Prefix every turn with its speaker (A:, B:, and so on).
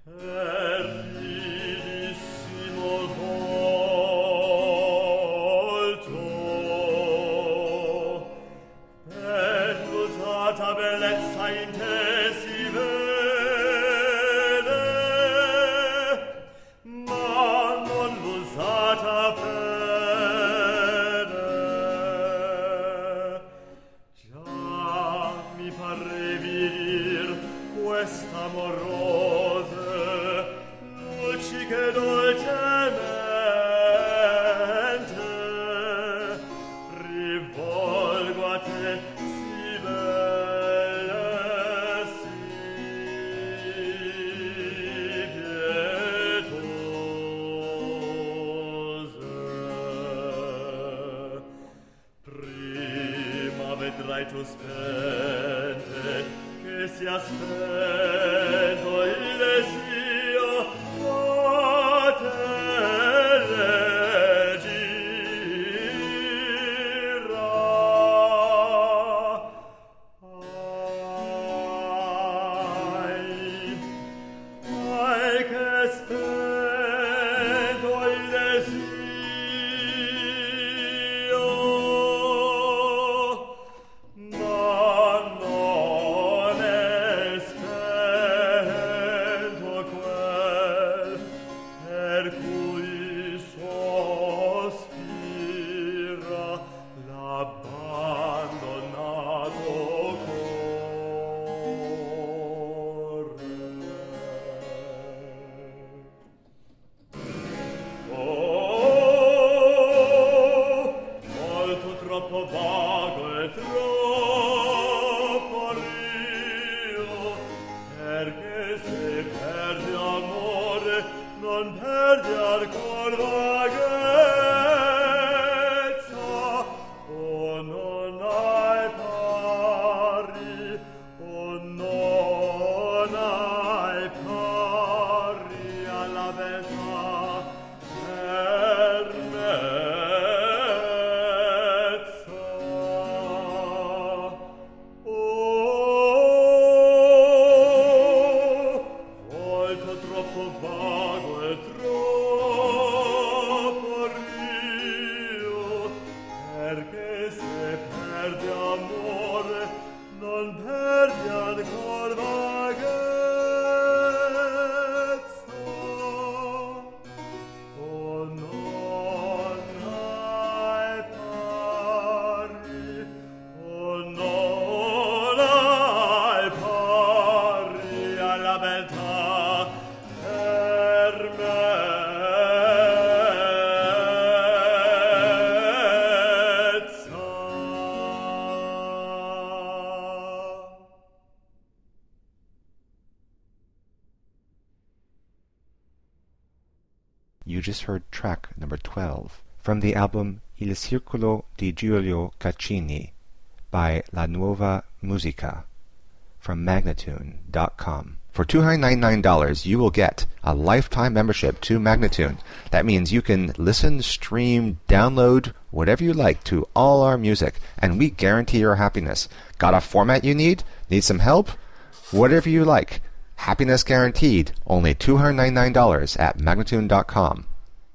A: You just heard track number 12 from the album Il Circolo di Giulio Caccini by La Nuova Musica from Magnatune.com. For $299, you will get a lifetime membership to Magnatune. That means you can listen, stream, download, whatever you like to all our music, and we guarantee your happiness. Got a format you need? Need some help? Whatever you like. Happiness guaranteed. Only $299 at Magnatune.com.